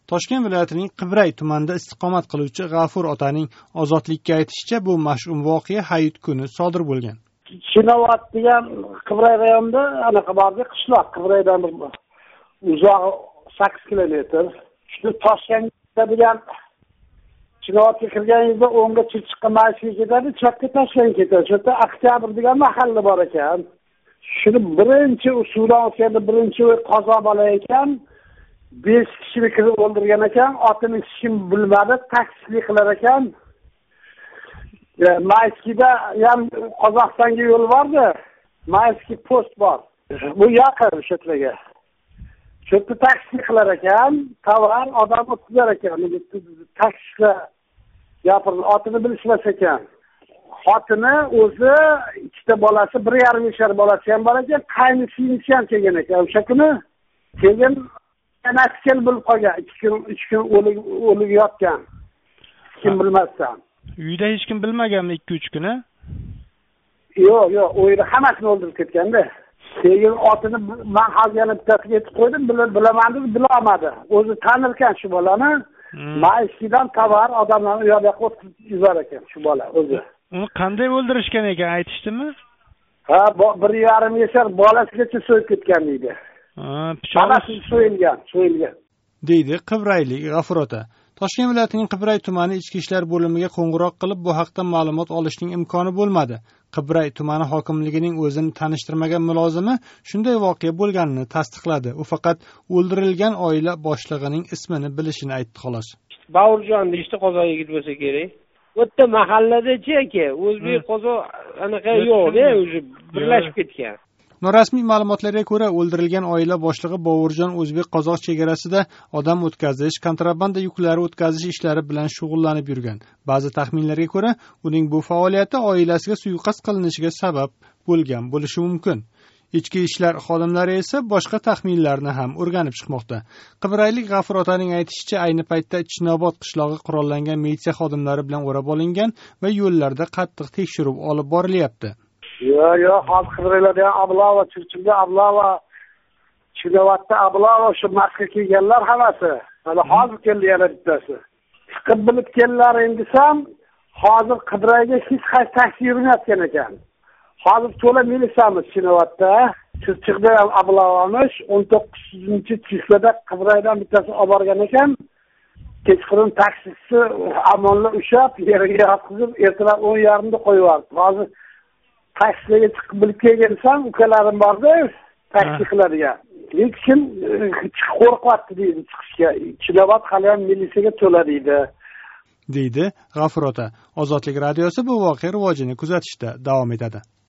Toshkent viloyatining Qibray tumanida istiqomat qiluvchi G'afur otaning Ozodlikka aytishicha, bu mash'um voqea Hayit kuni sodir bo'lgan. Chinovat degan Qibray rayonida anaqa bordi, qishloq. Qibraydan uzog'i 8 kilometr. Shu Toshkentda degan Chinovatga kirganingizda o'ngga chiqqa mashina ketadi, chapga Toshkent ketadi. Shu yerda Oktyabr degan mahalla bor ekan. Shuni birinchi usuldan o'tganda birinchi qazo bo'lar ekan. 5 kishini kirib o'ldirgan ekan, otini hech kim bilmadi, taksicilik qilar ekan. Mayskida ham Qozog'istonga yo'l bordi. Mayski post bor. Bu yaqin o'shalarga. Shu yerda taksicilik qilar ekan, tovar odam o'tizar ekan. Taksichilar gapirdi, otini bilishmas ekan. Xotini o'zi ikkita bolasi, 1,5 yashar bolasi ham bor ekan, qaynisi ham kelgan ekan. O'sha kuni keyin Naskel bo'lib qolgan, 3 kun o'lik yotgan. Kim bilmasdan. Uyda hech kim bilmaganmi 2-3 kuni? Yo'q, o'yda hammasini o'ldirib ketganda. Keyin otini men hozirga bittasiga aytib qo'ydim, bilaman deb bilolmadi. O'zi tanirkan shu bolani. Mayskidan tovar odamlarni u yoqqa o'tib yuzar ekan shu bola o'zi. Uni qanday o'ldirishgan ekan aytishdimi? Ha, 1,5 yashar bolasigacha so'yib ketgan deydi. Pichoqni so'yilgan. deydi Qibraylik G'afur ota. Toshkent viloyatining Qibray tumani ichki ishlar bo'limiga qo'ng'iroq qilib, bu haqda ma'lumot olishning imkoni bo'lmadi. Qibray tumani hokimligining o'zini tanishtirmagan mulozimi shunday voqea bo'lganini tasdiqladi. U faqat o'ldirilgan oila boshlig'ining ismini bilishini aytdi xolos. Bavurjon deyishdi, Qozoq yigit bo'lsa kerak. Bu yerda mahallada-chi aka, o'zbek qozoq anaqa yo'q-da, o'zi birlashib ketgan. Norasmiy ma'lumotlarga ko'ra, o'ldirilgan oila boshlig'i Bovurjon o'zbek-qozoq chegarasida odam o'tkazish, kontrabanda yuklari o'tkazish ishlari bilan shug'ullanib yurgan. Ba'zi taxminlarga ko'ra, uning bu faoliyati oilasiga suiqasd qilinishiga sabab bo'lgan bo'lishi mumkin. Ichki ishlar xodimlari esa boshqa taxminlarni ham o'rganib chiqmoqda. Qibraylik G'afur otaning aytishicha, ayni paytda Chinobod qishlog'i qurollangan militsiya xodimlari bilan o'rab olingan va yo'llarda qattiq tekshiruv olib borilyapti. Yo'q, hozir Qibraylarda ham Ablava, Chirchilda Ablava, Chinovatda Ablava shu Moskva kelganlar hammasi. Mana hozir keldi yana bittasi. Chiqib bilib keldilar endisam, hozir Qibrayga hech qaysi taksi yurmayotgan ekan. Hozir to'la militsiyamiz Chinovatda, Chirchilda ham Ablavamiz, 19-chiftada Qibraydan bittasi olib borgan ekan. Kechqurun taksisi amonla ushab, yeriga yotqizib, ertalab 10:30 da qo'yib yubordi. Hozir taksiga chiqib bilib kelgansam, ukalarim borda, taksi qiladigan. Hech kim qo'rqyapti deydi chiqishga. Chinobod hali ham militsiyaga to'la deydi G'afur ota. Ozodlik radiosi bu voqea rivojini kuzatishda davom etadi.